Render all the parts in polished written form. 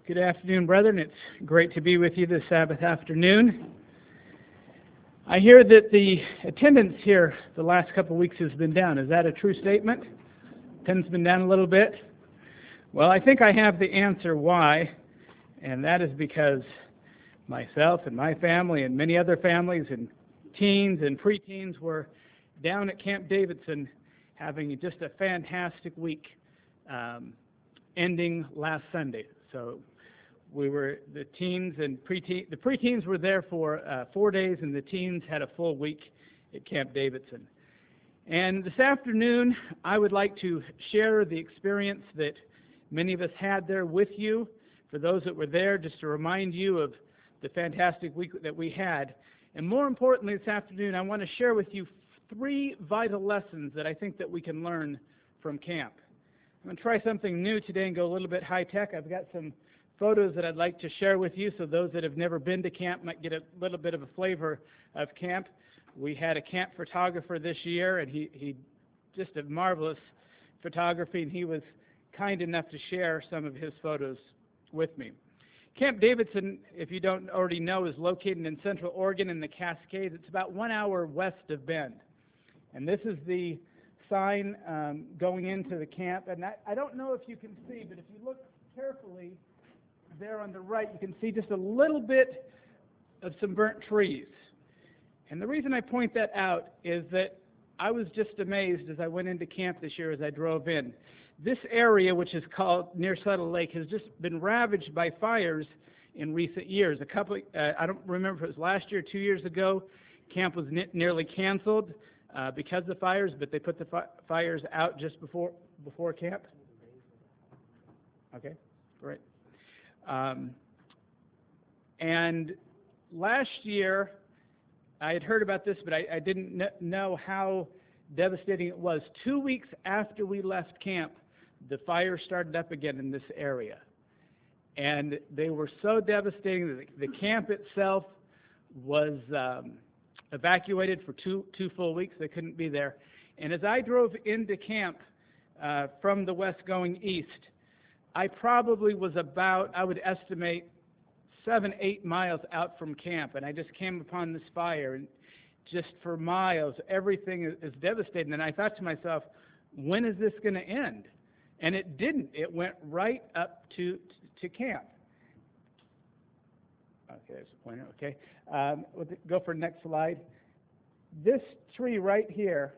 Good afternoon, brethren. It's great to be with you this Sabbath afternoon. I hear that the attendance here the last couple of weeks has been down. Is that a true statement? Attendance has been down a little bit? Well, I think I have the answer why, and that is because myself and my family and many other families and teens and preteens were down at Camp Davidson having just a fantastic week ending last Sunday. So the teens and the preteens were there for 4 days, and the teens had a full week at Camp Davidson. And this afternoon, I would like to share the experience that many of us had there with you. For those that were there, just to remind you of the fantastic week that we had. And more importantly, this afternoon, I want to share with you 3 vital lessons that I think that we can learn from camp. I'm going to try something new today and go a little bit high-tech. I've got some photos that I'd like to share with you, so those that have never been to camp might get a little bit of a flavor of camp. We had a camp photographer this year, and he just a marvelous photography, and he was kind enough to share some of his photos with me. Camp Davidson, if you don't already know, is located in Central Oregon in the Cascades. It's about 1 hour west of Bend. And this is the sign going into the camp. And I don't know if you can see, but if you look carefully, there on the right, you can see just a little bit of some burnt trees. And the reason I point that out is that I was just amazed as I went into camp this year as I drove in. This area, which is called near Settle Lake, has just been ravaged by fires in recent years. I don't remember if it was last year, 2 years ago, camp was nearly canceled because of fires, but they put the fires out just before camp. Okay, great. And last year, I had heard about this, but I didn't know how devastating it was. 2 weeks after we left camp, the fire started up again in this area. And they were so devastating that the camp itself was evacuated for two full weeks. They couldn't be there. And as I drove into camp from the west going east, I probably was about, I would estimate, 7-8 miles out from camp, and I just came upon this fire, and just for miles, everything is devastating. And I thought to myself, when is this going to end? And it didn't. It went right up to camp. Okay, there's a pointer. Okay, we'll go for the next slide. This tree right here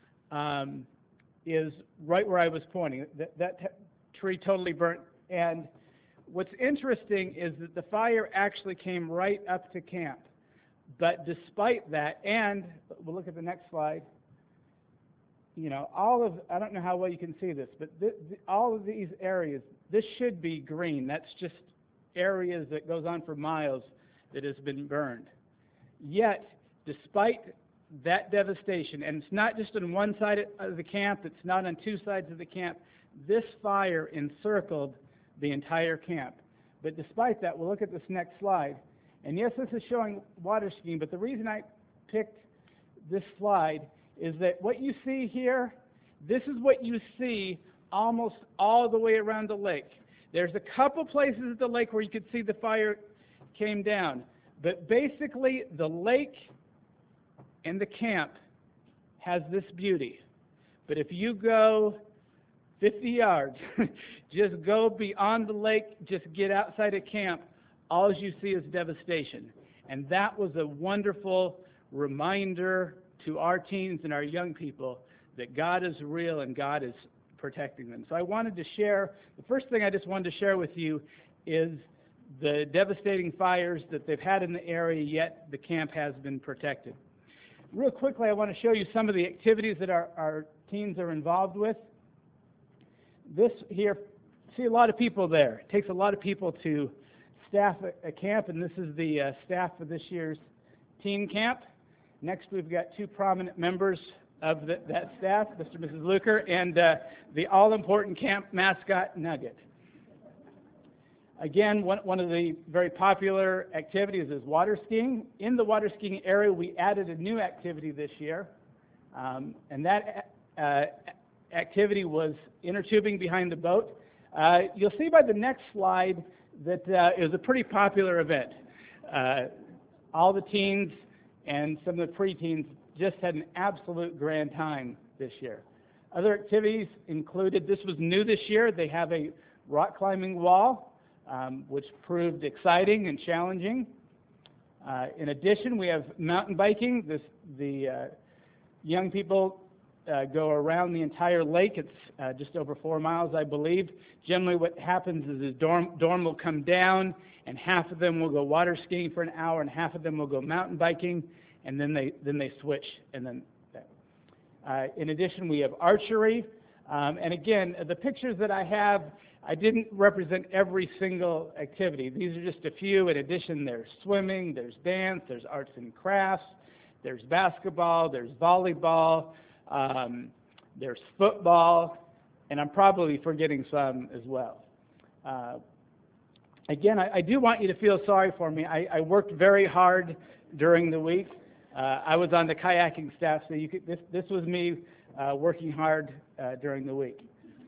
is right where I was pointing. That tree totally burnt. And what's interesting is that the fire actually came right up to camp. But despite that, and we'll look at the next slide, you know, I don't know how well you can see this, but all of these areas, this should be green. That's just areas that goes on for miles that has been burned. Yet, despite that devastation, and it's not just on one side of the camp, it's not on 2 sides of the camp, this fire encircled the entire camp. But despite that, we'll look at this next slide. And yes, this is showing water skiing, but the reason I picked this slide is that what you see here, this is what you see almost all the way around the lake. There's a couple places at the lake where you could see the fire came down. But basically, the lake and the camp has this beauty. But if you go 50 yards, just go beyond the lake, just get outside of camp, all you see is devastation. And that was a wonderful reminder to our teens and our young people that God is real and God is protecting them. So I wanted to share, the first thing I just wanted to share with you is the devastating fires that they've had in the area, yet the camp has been protected. Real quickly, I want to show you some of the activities that our teens are involved with. This here, see a lot of people there. It takes a lot of people to staff a camp, and this is the staff for this year's teen camp. Next, we've got 2 prominent members of that staff, Mr. and Mrs. Luker, and the all-important camp mascot, Nugget. Again, one of the very popular activities is water skiing. In the water skiing area, we added a new activity this year, and that activity was inner tubing behind the boat. You'll see by the next slide that it was a pretty popular event. All the teens and some of the preteens just had an absolute grand time this year. Other activities included, this was new this year, they have a rock climbing wall, which proved exciting and challenging. In addition, we have mountain biking. The young people go around the entire lake. It's just over 4 miles, I believe. Generally what happens is the dorm will come down, and half of them will go water skiing for an hour, and half of them will go mountain biking, and then they switch. And then, in addition, we have archery. And again, the pictures that I have, I didn't represent every single activity. These are just a few. In addition, there's swimming, there's dance, there's arts and crafts, there's basketball, there's volleyball, there's football, and I'm probably forgetting some as well. Again, I do want you to feel sorry for me. I worked very hard during the week. I was on the kayaking staff, so this was me working hard during the week.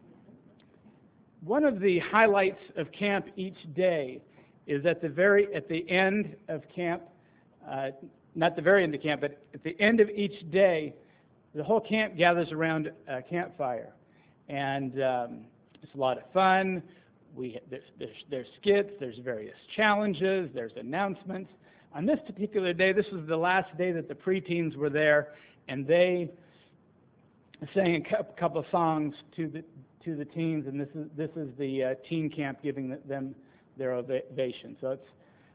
One of the highlights of camp each day is at the end of camp, not the very end of camp, but at the end of each day, the whole camp gathers around a campfire, and it's a lot of fun. There's skits, there's various challenges, there's announcements. On this particular day, this was the last day that the preteens were there, and they sang a couple of songs to the teens, and this is the teen camp giving them their ovation. So it's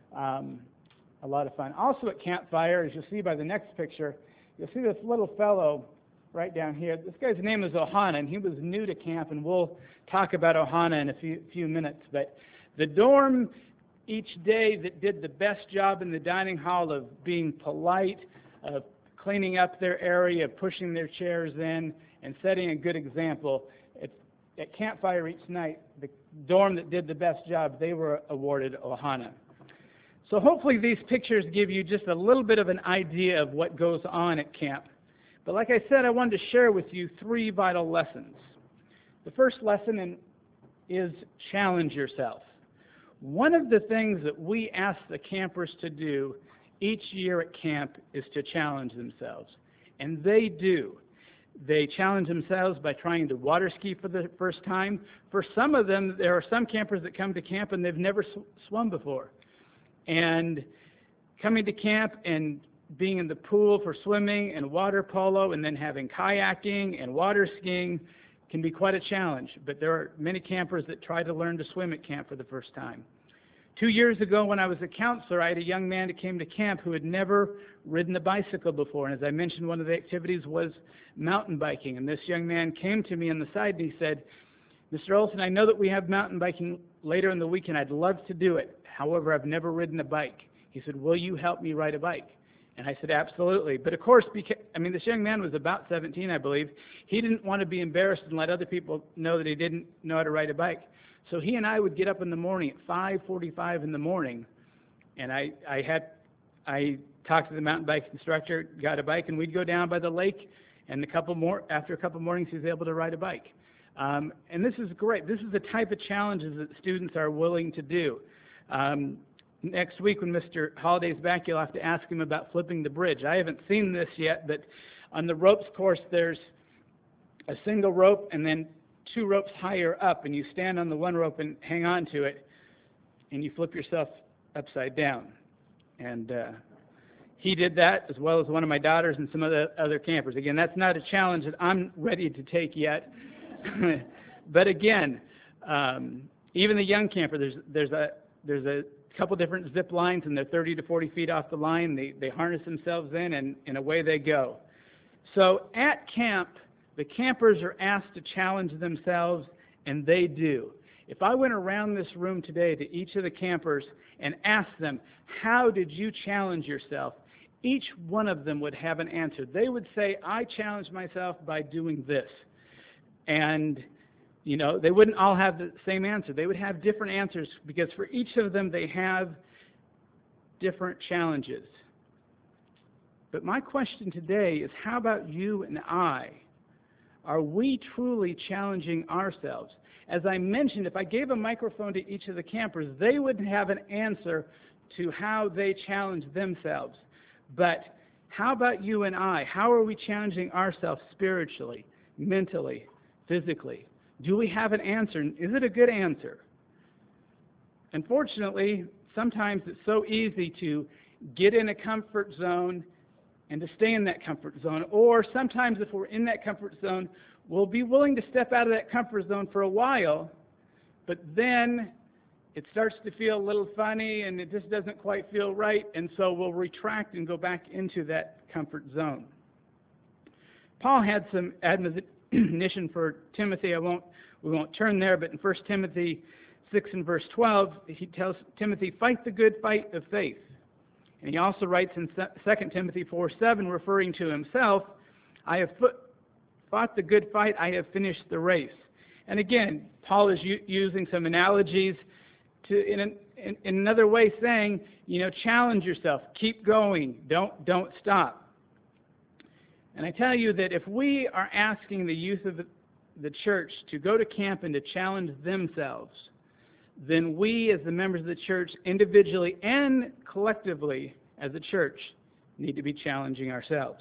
a lot of fun. Also at campfire, as you'll see by the next picture, you'll see this little fellow right down here. This guy's name is Ohana, and he was new to camp, and we'll talk about Ohana in a few minutes. But the dorm each day that did the best job in the dining hall of being polite, of cleaning up their area, pushing their chairs in, and setting a good example. At campfire each night, the dorm that did the best job, they were awarded Ohana. So hopefully these pictures give you just a little bit of an idea of what goes on at camp. But like I said, I wanted to share with you 3 vital lessons. The first lesson is challenge yourself. One of the things that we ask the campers to do each year at camp is to challenge themselves. And they do. They challenge themselves by trying to water ski for the first time. For some of them, there are some campers that come to camp and they've never swum before. And coming to camp and being in the pool for swimming and water polo and then having kayaking and water skiing can be quite a challenge. But there are many campers that try to learn to swim at camp for the first time. 2 years ago, when I was a counselor, I had a young man that came to camp who had never ridden a bicycle before. And as I mentioned, one of the activities was mountain biking. And this young man came to me on the side and he said, "Mr. Olson, I know that we have mountain biking later in the week and I'd love to do it. However, I've never ridden a bike." He said, "Will you help me ride a bike?" And I said, "Absolutely." But of course, this young man was about 17, I believe. He didn't want to be embarrassed and let other people know that he didn't know how to ride a bike. So he and I would get up in the morning at 5:45 in the morning, and I talked to the mountain bike instructor, got a bike, and we'd go down by the lake, and after a couple mornings, he was able to ride a bike. And this is great. This is the type of challenges that students are willing to do. Next week, when Mr. Holliday's back, you'll have to ask him about flipping the bridge. I haven't seen this yet, but on the ropes course, there's a single rope and then 2 ropes higher up, and you stand on the one rope and hang on to it, and you flip yourself upside down. And he did that, as well as one of my daughters and some other campers. Again, that's not a challenge that I'm ready to take yet. But again, even the young camper, there's a couple different zip lines, and they're 30 to 40 feet off the line. They harness themselves in, and away they go. So at camp, the campers are asked to challenge themselves, and they do. If I went around this room today to each of the campers and asked them, "How did you challenge yourself?" each one of them would have an answer. They would say, "I challenged myself by doing this." And, they wouldn't all have the same answer. They would have different answers because for each of them, they have different challenges. But my question today is, how about you and I? Are we truly challenging ourselves? as I mentioned, if I gave a microphone to each of the campers, they would have an answer to how they challenge themselves. But how about you and I? How are we challenging ourselves spiritually, mentally, physically? Do we have an answer? Is it a good answer? Unfortunately, sometimes it's so easy to get in a comfort zone and to stay in that comfort zone. Or sometimes if we're in that comfort zone, we'll be willing to step out of that comfort zone for a while, but then it starts to feel a little funny and it just doesn't quite feel right, and so we'll retract and go back into that comfort zone. Paul had some admonition for Timothy. We won't turn there, but in 1 Timothy 6 and verse 12, he tells Timothy, fight the good fight of faith. And he also writes in 2 Timothy 4:7, referring to himself, I have fought the good fight, I have finished the race. And again, Paul is using some analogies in another way, saying, challenge yourself, keep going, don't stop. And I tell you that if we are asking the youth of the church to go to camp and to challenge themselves, then we as the members of the church, individually and collectively as a church, need to be challenging ourselves.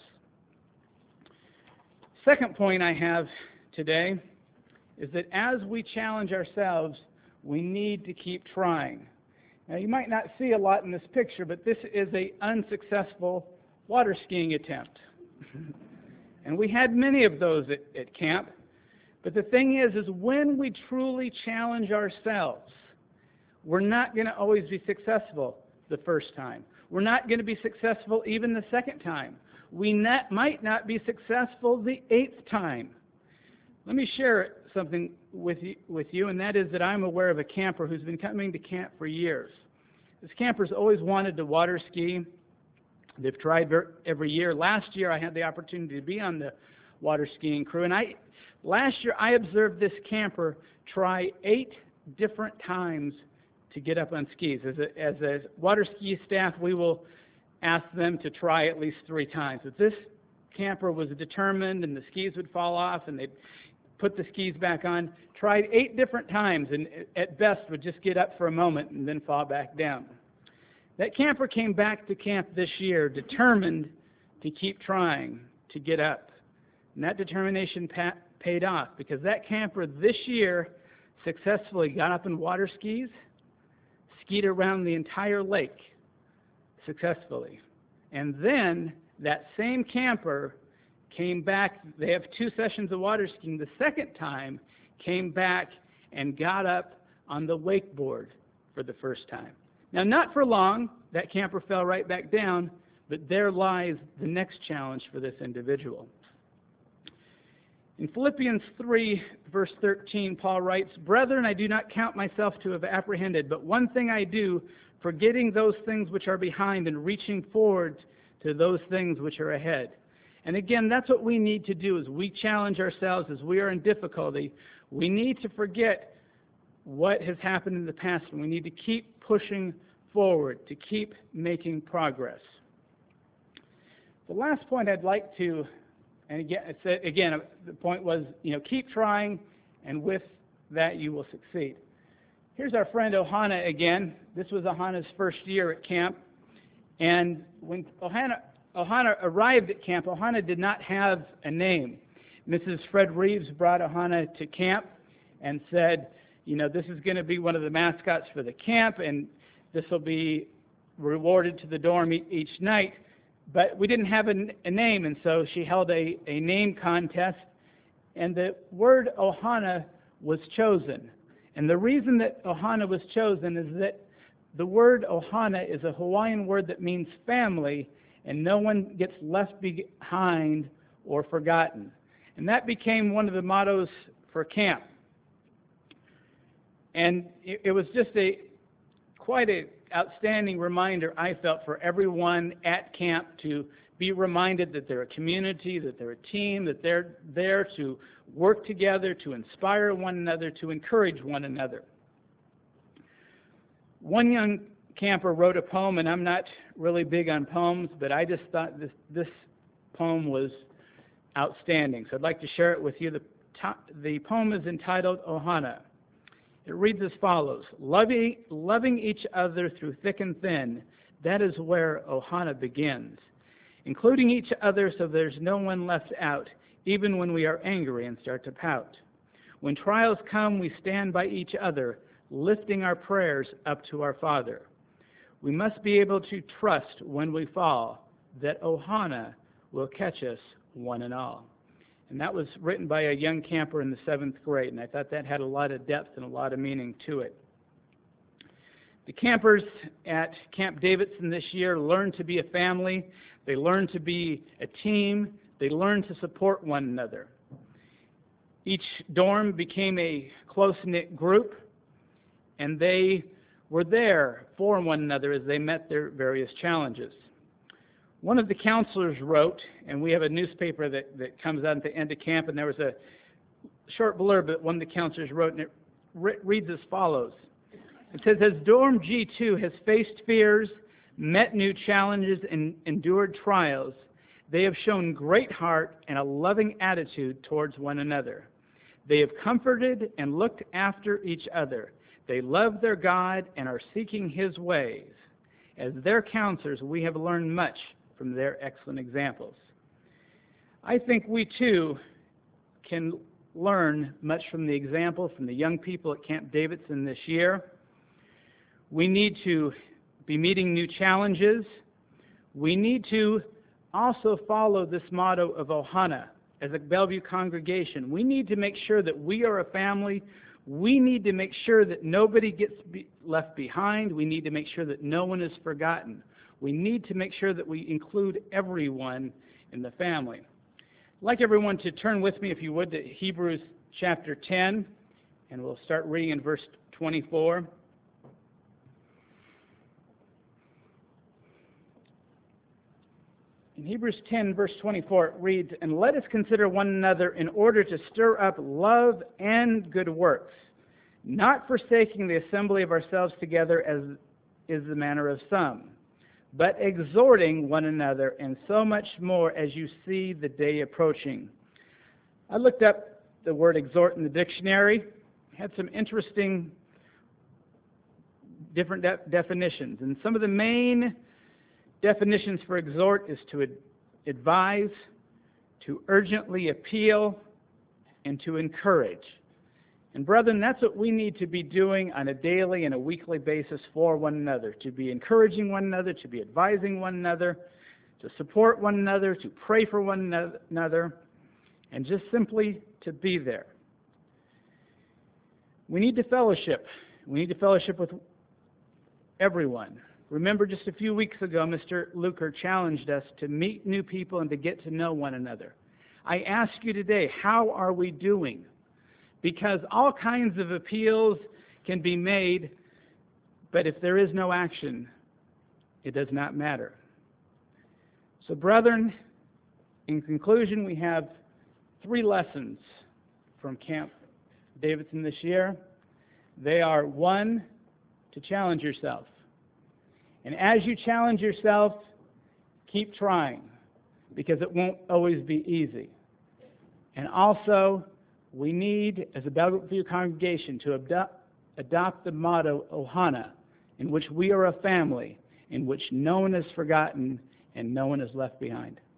Second point I have today is that as we challenge ourselves, we need to keep trying. Now, you might not see a lot in this picture, but this is an unsuccessful water skiing attempt. And we had many of those at camp. But the thing is when we truly challenge ourselves, we're not going to always be successful the first time. We're not going to be successful even the second time. We might not be successful the 8th time. Let me share something with you, and that is that I'm aware of a camper who's been coming to camp for years. This camper's always wanted to water ski. They've tried every year. Last year I had the opportunity to be on the water skiing crew, and last year I observed this camper try 8 different times to get up on skis. As a water ski staff, we will ask them to try at least 3 times. But this camper was determined, and the skis would fall off, and they'd put the skis back on. Tried 8 different times, and at best would just get up for a moment and then fall back down. That camper came back to camp this year determined to keep trying to get up. And that determination paid off, because that camper this year successfully got up in water skis, skied around the entire lake successfully. And then that same camper came back. They have 2 sessions of water skiing. The second time came back and got up on the wakeboard for the first time. Now, not for long. That camper fell right back down, but there lies the next challenge for this individual. In Philippians 3, verse 13, Paul writes, Brethren, I do not count myself to have apprehended, but one thing I do, forgetting those things which are behind and reaching forward to those things which are ahead. And again, that's what we need to do as we challenge ourselves, as we are in difficulty. We need to forget what has happened in the past, and we need to keep pushing forward, to keep making progress. The last point I'd like to, and again, the point was, keep trying, and with that you will succeed. Here's our friend Ohana again. This was Ohana's first year at camp, and when Ohana arrived at camp, Ohana did not have a name. Mrs. Fred Reeves brought Ohana to camp and said, this is going to be one of the mascots for the camp, and this will be rewarded to the dorm each night. But we didn't have a name, and so she held a name contest, and the word Ohana was chosen. And the reason that Ohana was chosen is that the word Ohana is a Hawaiian word that means family, and no one gets left behind or forgotten. And that became one of the mottos for camp. And it was just quite an outstanding reminder, I felt, for everyone at camp to be reminded that they're a community, that they're a team, that they're there to work together, to inspire one another, to encourage one another. One young camper wrote a poem, and I'm not really big on poems, but I just thought this poem was outstanding. So I'd like to share it with you. The poem is entitled Ohana. It reads as follows: loving each other through thick and thin, that is where Ohana begins. Including each other so there's no one left out, even when we are angry and start to pout. When trials come, we stand by each other, lifting our prayers up to our Father. We must be able to trust when we fall that Ohana will catch us one and all. And that was written by a young camper in the 7th grade, and I thought that had a lot of depth and a lot of meaning to it. The campers at Camp Davidson this year learned to be a family. They learned to be a team. They learned to support one another. Each dorm became a close-knit group, and they were there for one another as they met their various challenges. One of the counselors wrote, and we have a newspaper that comes out at the end of camp, and there was a short blurb that one of the counselors wrote, and it reads as follows. It says, as Dorm G2 has faced fears, met new challenges, and endured trials, they have shown great heart and a loving attitude towards one another. They have comforted and looked after each other. They love their God and are seeking His ways. As their counselors, we have learned much from their excellent examples. I think we too can learn much from the example from the young people at Camp Davidson this year. We need to be meeting new challenges. We need to also follow this motto of Ohana as a Bellevue congregation. We need to make sure that we are a family. We need to make sure that nobody gets left behind. We need to make sure that no one is forgotten. We need to make sure that we include everyone in the family. I'd like everyone to turn with me, if you would, to Hebrews chapter 10, and we'll start reading in verse 24. In Hebrews 10, verse 24, it reads, and let us consider one another in order to stir up love and good works, not forsaking the assembly of ourselves together as is the manner of some, but exhorting one another, and so much more as you see the day approaching. I looked up the word exhort in the dictionary, had some interesting different definitions, and some of the main definitions for exhort is to advise, to urgently appeal, and to encourage. And brethren, that's what we need to be doing on a daily and a weekly basis for one another, to be encouraging one another, to be advising one another, to support one another, to pray for one another, and just simply to be there. We need to fellowship. We need to fellowship with everyone. Remember, just a few weeks ago, Mr. Luker challenged us to meet new people and to get to know one another. I ask you today, how are we doing? Because all kinds of appeals can be made, but if there is no action, it does not matter. So, brethren, in conclusion, we have 3 lessons from Camp Davidson this year. They are, 1, to challenge yourself. And as you challenge yourself, keep trying, because it won't always be easy. And also, we need, as a Bellevue congregation, to adopt the motto, Ohana, in which we are a family, in which no one is forgotten and no one is left behind.